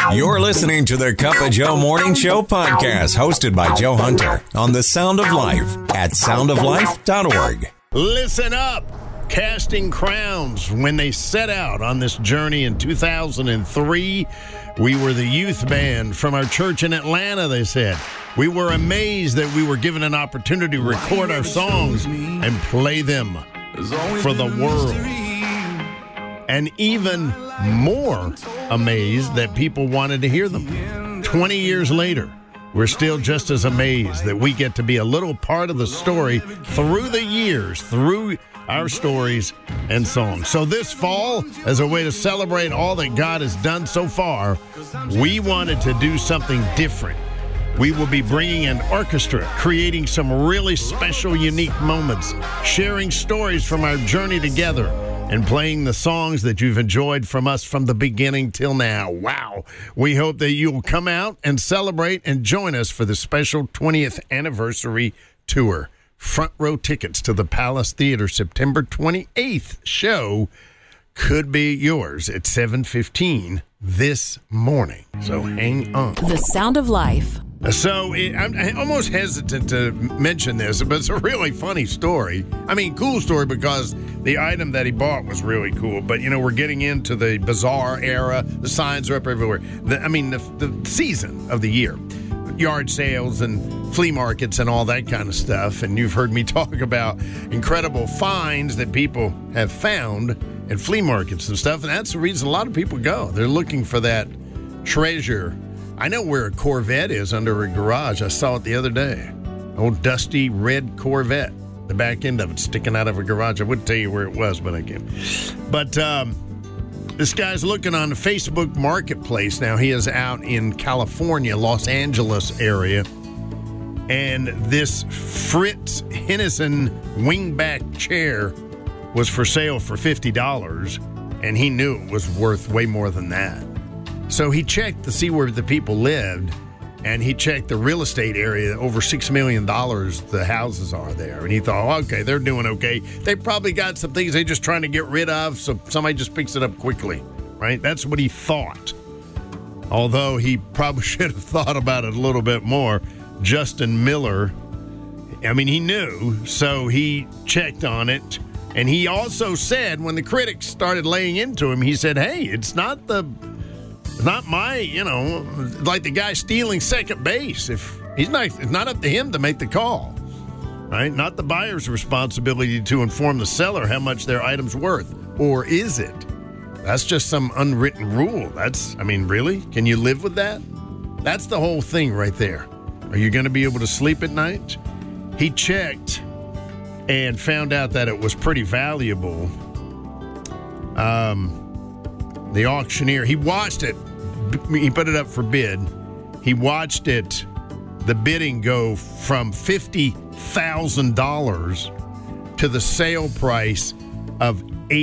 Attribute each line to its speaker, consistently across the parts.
Speaker 1: You're listening to the Cup of Joe Morning Show podcast, hosted by Joe Hunter on The Sound of Life at soundoflife.org.
Speaker 2: Listen up. Casting Crowns, when they set out on this journey in 2003, we were the youth band from our church in Atlanta, they said. We were amazed that we were given an opportunity to record our songs and play them for the world. And even more amazed that people wanted to hear them. 20 years later, we're still just as amazed that we get to be a little part of the story through the years, through our stories and songs. So this fall, as a way to celebrate all that God has done so far, we wanted to do something different. We will be bringing an orchestra, creating some really special, unique moments, sharing stories from our journey together, and playing the songs that you've enjoyed from us from the beginning till now. Wow. We hope that you will come out and celebrate and join us for the special 20th anniversary tour. Front row tickets to the Palace Theater September 28th show could be yours at 7:15 this morning. So hang on.
Speaker 3: The Sound of Life.
Speaker 2: So I'm almost hesitant to mention this, but it's a really funny story. I mean, cool story because the item that he bought was really cool. But, you know, we're getting into the bazaar era. The signs are up everywhere. The season of the year. Yard sales and flea markets and all that kind of stuff. And you've heard me talk about incredible finds that people have found at flea markets and stuff. And that's the reason a lot of people go. They're looking for that treasure. I know where a Corvette is under a garage. I saw it the other day. Old dusty red Corvette. The back end of it sticking out of a garage. I wouldn't tell you where it was, but I can. But this guy's looking on the Facebook Marketplace now. He is out in California, Los Angeles area. And this Fritz Hennison wingback chair was for sale for $50. And he knew it was worth way more than that. So he checked to see where the people lived, and he checked the real estate area. Over $6 million the houses are there. And he thought, okay, they're doing okay. They probably got some things they're just trying to get rid of, so somebody just picks it up quickly, right? That's what he thought. Although he probably should have thought about it a little bit more. Justin Miller, I mean, he knew, so he checked on it. And he also said, when the critics started laying into him, he said, hey, it's not my, like the guy stealing second base. It's not up to him to make the call, right? Not the buyer's responsibility to inform the seller how much their item's worth. Or is it? That's just some unwritten rule. Really? Can you live with that? That's the whole thing right there. Are you going to be able to sleep at night? He checked and found out that it was pretty valuable. The auctioneer, he watched it. He put it up for bid. He watched it, the bidding go from $50,000 to the sale price of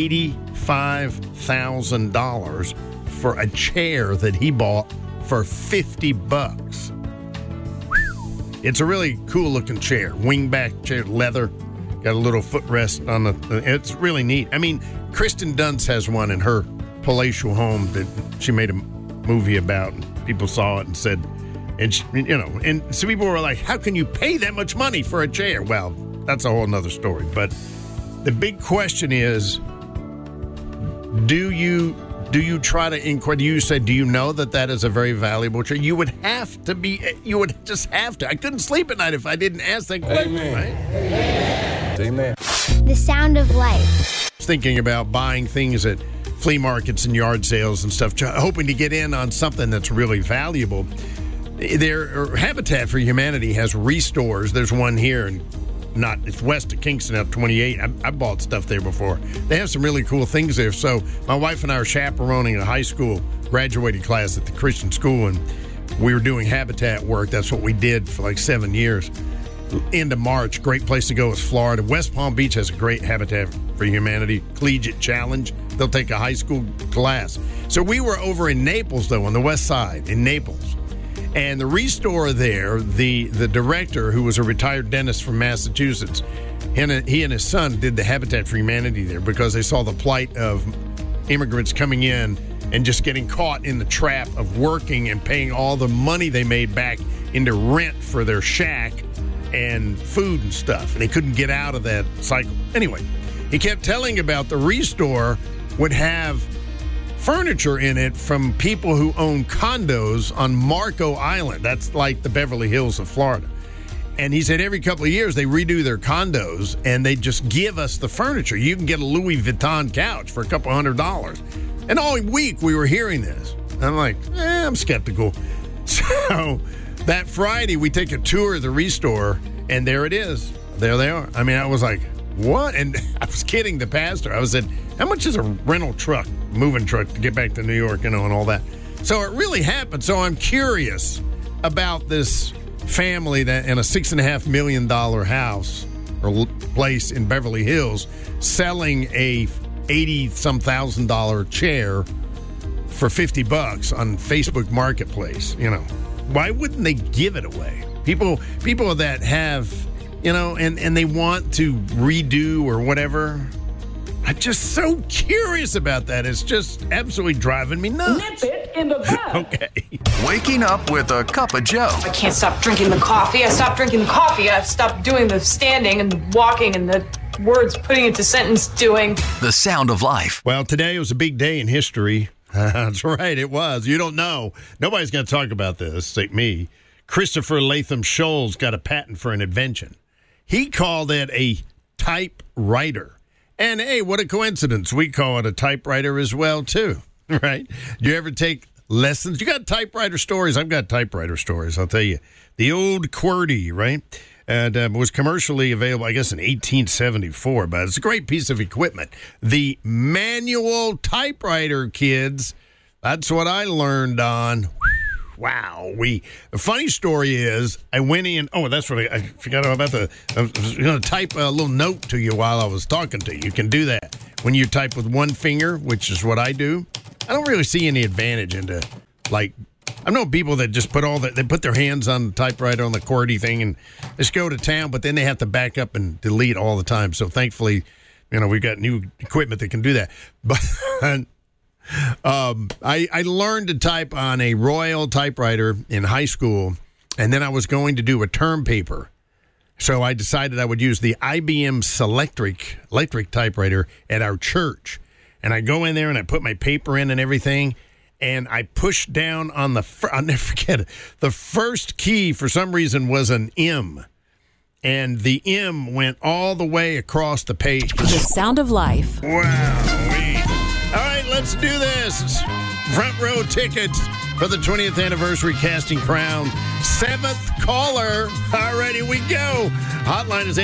Speaker 2: $85,000 for a chair that he bought for $50. It's a really cool looking chair, wingback chair, leather, got a little footrest on it's really neat. I mean, Kristen Dunst has one in her palatial home that she made a movie about, and people saw it and said, and so people were like, how can you pay that much money for a chair? Well, that's a whole nother story. But the big question is, do you try to inquire? Do you say, do you know that is a very valuable chair? You would just have to. I couldn't sleep at night if I didn't ask that question. Amen. Right?
Speaker 4: Amen.
Speaker 5: The Sound of Life.
Speaker 2: Thinking about buying things at flea markets and yard sales and stuff, hoping to get in on something that's really valuable. Habitat for Humanity has restores. There's one here, and it's west of Kingston out 28. I bought stuff there before. They have some really cool things there. So my wife and I are chaperoning a high school graduating class at the Christian school, and we were doing habitat work. That's what we did for like 7 years. End of March, great place to go is Florida. West Palm Beach has a great Habitat for Humanity Collegiate Challenge. They'll take a high school class. So we were over in Naples, though, on the west side, in Naples. And the restore there, the director, who was a retired dentist from Massachusetts, he and his son did the Habitat for Humanity there because they saw the plight of immigrants coming in and just getting caught in the trap of working and paying all the money they made back into rent for their shack and food and stuff. And they couldn't get out of that cycle. Anyway, he kept telling about the Restore would have furniture in it from people who own condos on Marco Island. That's like the Beverly Hills of Florida. And he said every couple of years they redo their condos and they just give us the furniture. You can get a Louis Vuitton couch for a couple $100. And all week we were hearing this. I'm like, I'm skeptical. So that Friday we take a tour of the Restore, and there it is. There they are. I mean, I was like, what? And I was kidding the pastor. I said, how much is a rental truck, moving truck, to get back to New York, and all that? So it really happened. So I'm curious about this family that in a $6.5 million house or place in Beverly Hills selling a $80-some thousand chair for $50 on Facebook Marketplace. Why wouldn't they give it away? People that have, and they want to redo or whatever. I'm just so curious about that. It's just absolutely driving me nuts.
Speaker 3: Nip it in the bud.
Speaker 2: Okay.
Speaker 1: Waking up with a cup of Joe.
Speaker 3: I can't stop drinking the coffee. I stopped drinking the coffee. I've stopped doing the standing and the walking and the words putting into sentence doing.
Speaker 1: The Sound of Life.
Speaker 2: Well, today was a big day in history. That's right, it was. You don't know. Nobody's going to talk about this, except me. Christopher Latham Scholes got a patent for an invention. He called it a typewriter. And, hey, what a coincidence. We call it a typewriter as well, too, right? Do you ever take lessons? You got typewriter stories? I've got typewriter stories, I'll tell you. The old QWERTY, right? And was commercially available, I guess, in 1874. But it's a great piece of equipment. The manual typewriter, kids. That's what I learned on. Wow. The funny story is I went in. Oh, that's what I forgot about I was going to type a little note to you while I was talking to you. You can do that when you type with one finger, which is what I do. I don't really see any advantage into, I know people that just they put their hands on the typewriter on the QWERTY thing and just go to town, but then they have to back up and delete all the time. So thankfully, we've got new equipment that can do that. But I learned to type on a Royal typewriter in high school, and then I was going to do a term paper. So I decided I would use the IBM Selectric typewriter at our church. And I go in there and I put my paper in and everything, and I pushed down on I'll never forget it. The first key, for some reason, was an M. And the M went all the way across the page.
Speaker 6: The Sound of Life.
Speaker 2: Wow. All right, let's do this. Front row tickets for the 20th anniversary Casting Crown. 7th caller. All right, here we go. Hotline is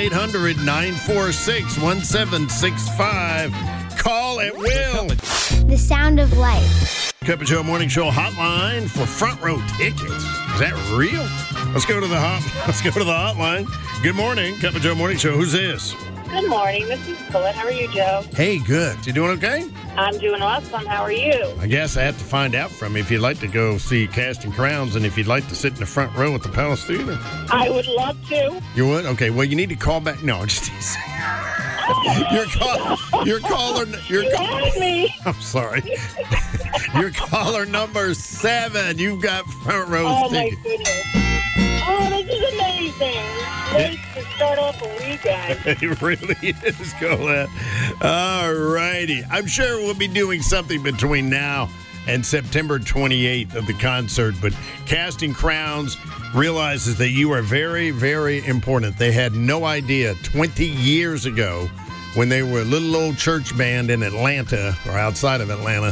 Speaker 2: 800-946-1765. Call at will.
Speaker 5: The Sound of Life.
Speaker 2: Cup of Joe Morning Show hotline for front row tickets. Is that real? Let's go to the hotline. Good morning, Cup of Joe Morning Show. Who's this?
Speaker 7: Good morning. This is Colette. How are you, Joe?
Speaker 2: Hey, good. You doing okay?
Speaker 7: I'm doing awesome. How are you?
Speaker 2: I guess I have to find out from you if you'd like to go see Casting Crowns and if you'd like to sit in the front row at the Palace Theater.
Speaker 7: I would love to.
Speaker 2: You would? Okay. Well, you need to call back. No, just your caller.
Speaker 7: You had me.
Speaker 2: I'm sorry. Your caller number 7. You've got front row
Speaker 7: Oh,
Speaker 2: tickets.
Speaker 7: my goodness. Oh, this is amazing. Great to start off a weekend.
Speaker 2: It really is, Colette. All righty. I'm sure we'll be doing something between now and September 28th of the concert, but Casting Crowns realizes that you are very, very important. They had no idea 20 years ago when they were a little old church band in Atlanta or outside of Atlanta,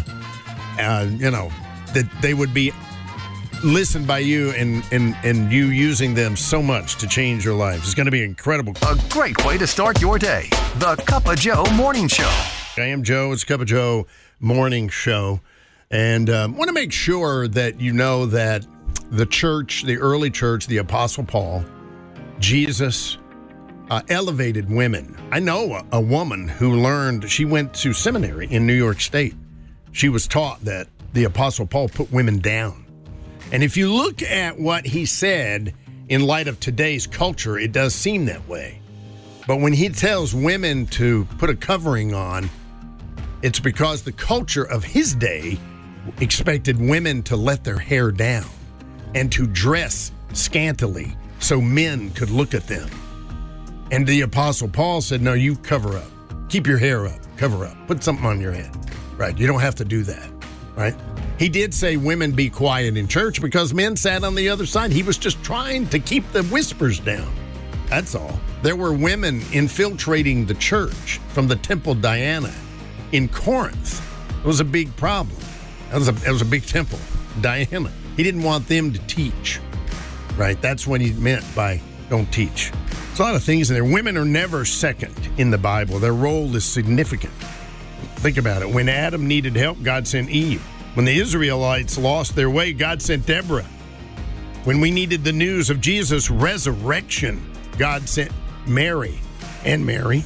Speaker 2: that they would be listened by you and you using them so much to change your life. It's going to be incredible.
Speaker 1: A great way to start your day. The Cup of Joe Morning Show.
Speaker 2: I am Joe. It's Cup of Joe Morning Show. And want to make sure that you know that the church, the early church, the Apostle Paul, Jesus, elevated women. I know a woman who she went to seminary in New York State. She was taught that the Apostle Paul put women down. And if you look at what he said in light of today's culture, it does seem that way. But when he tells women to put a covering on, it's because the culture of his day expected women to let their hair down and to dress scantily so men could look at them. And the Apostle Paul said, no, you cover up. Keep your hair up. Cover up. Put something on your head. Right? You don't have to do that. Right? He did say women be quiet in church because men sat on the other side. He was just trying to keep the whispers down. That's all. There were women infiltrating the church from the Temple Diana in Corinth. It was a big problem. It was a big temple, Diana. He didn't want them to teach. Right? That's what he meant by don't teach. There's a lot of things in there. Women are never second in the Bible. Their role is significant. Think about it. When Adam needed help, God sent Eve. When the Israelites lost their way, God sent Deborah. When we needed the news of Jesus' resurrection, God sent Mary and Mary.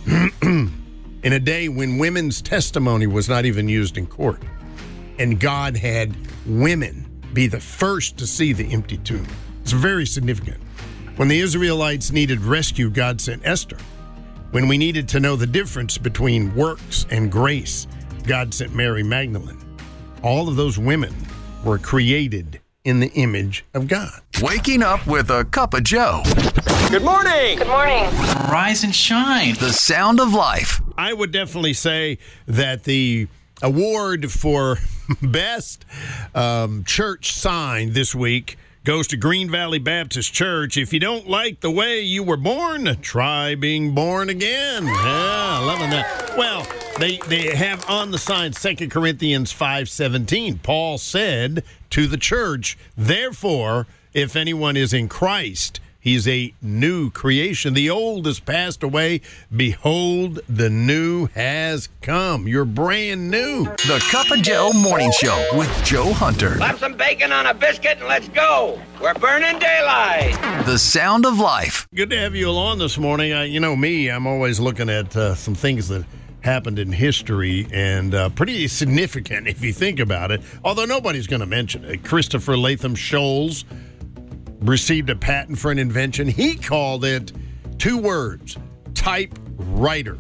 Speaker 2: In a day when women's testimony was not even used in court. And God had women be the first to see the empty tomb. It's very significant. When the Israelites needed rescue, God sent Esther. When we needed to know the difference between works and grace, God sent Mary Magdalene. All of those women were created in the image of God.
Speaker 6: Waking up with a cup of Joe.
Speaker 8: Good morning.
Speaker 3: Good morning.
Speaker 8: Rise and shine.
Speaker 6: The sound of life.
Speaker 2: I would definitely say that the award for best church sign this week goes to Green Valley Baptist Church. If you don't like the way you were born, try being born again. Yeah, loving that. Well, they have on the sign 2 Corinthians 5:17. Paul said to the church, therefore, if anyone is in Christ, he's a new creation. The old has passed away. Behold, the new has come. You're brand new.
Speaker 6: The Cup of Joe Morning Show with Joe Hunter.
Speaker 9: Slap some bacon on a biscuit and let's go. We're burning daylight.
Speaker 6: The sound of life.
Speaker 2: Good to have you along this morning. You know me, I'm always looking at some things that happened in history, and pretty significant if you think about it, although nobody's going to mention it. Christopher Latham Scholes received a patent for an invention. He called it 2 words, typewriter.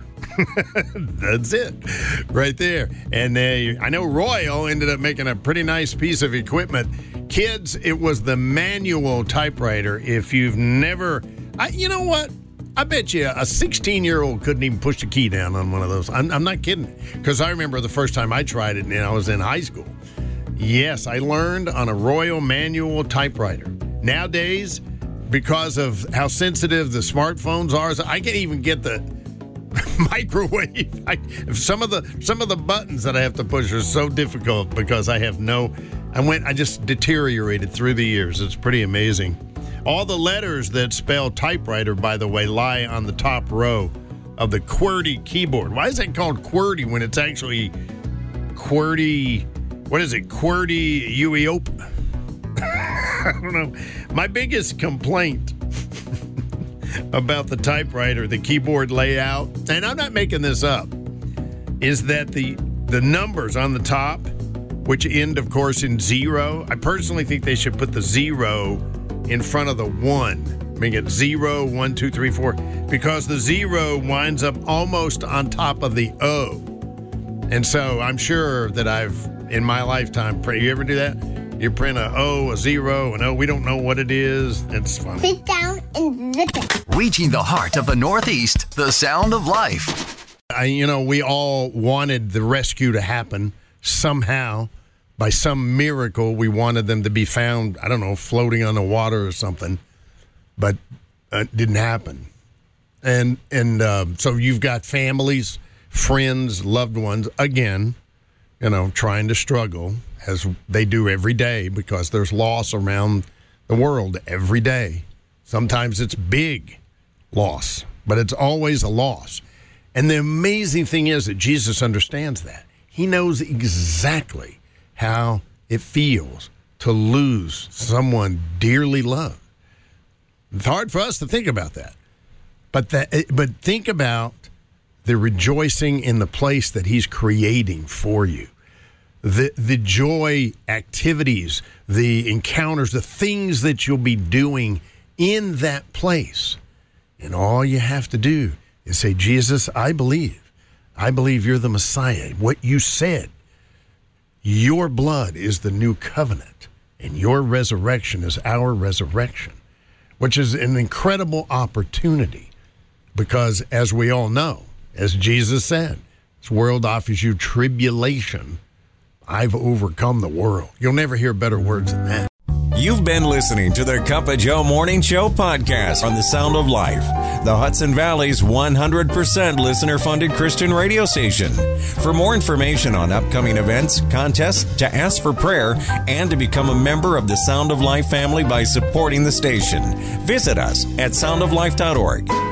Speaker 2: That's it right there. And I know Royal ended up making a pretty nice piece of equipment. Kids, it was the manual typewriter. If you've never, you know what? I bet you a 16-year-old couldn't even push the key down on one of those. I'm not kidding. Because I remember the first time I tried it, and I was in high school. Yes, I learned on a Royal manual typewriter. Nowadays, because of how sensitive the smartphones are, I can't even get the microwave. Some of the buttons that I have to push are so difficult because I just deteriorated through the years. It's pretty amazing. All the letters that spell typewriter, by the way, lie on the top row of the QWERTY keyboard. Why is it called QWERTY when it's actually QWERTY? What is it? QWERTY UEOP? I don't know. My biggest complaint about the typewriter, the keyboard layout, and I'm not making this up, is that the numbers on the top, which end, of course, in 0, I personally think they should put the 0 in front of the 1. Make it 0, 1, 2, 3, 4, because the 0 winds up almost on top of the O. And so I'm sure that in my lifetime, you ever do that? You print a O, a 0, an O. We don't know what it is. It's funny.
Speaker 5: Sit down and zip it.
Speaker 6: Reaching the heart of the Northeast, the sound of life.
Speaker 2: We all wanted the rescue to happen somehow. By some miracle, we wanted them to be found, I don't know, floating on the water or something. But it didn't happen. And so you've got families, friends, loved ones, again, trying to struggle, as they do every day, because there's loss around the world every day. Sometimes it's big loss, but it's always a loss. And the amazing thing is that Jesus understands that. He knows exactly how it feels to lose someone dearly loved. It's hard for us to think about that. But think about the rejoicing in the place that he's creating for you. The joy activities, the encounters, the things that you'll be doing in that place. And all you have to do is say, Jesus, I believe you're the Messiah. What you said, Your blood is the new covenant, and your resurrection is our resurrection, which is an incredible opportunity because, as we all know, as Jesus said, this world offers you tribulation. I've overcome the world. You'll never hear better words than that.
Speaker 1: You've been listening to the Cup of Joe Morning Show podcast on the Sound of Life, the Hudson Valley's 100% listener-funded Christian radio station. For more information on upcoming events, contests, to ask for prayer, and to become a member of the Sound of Life family by supporting the station, visit us at soundoflife.org.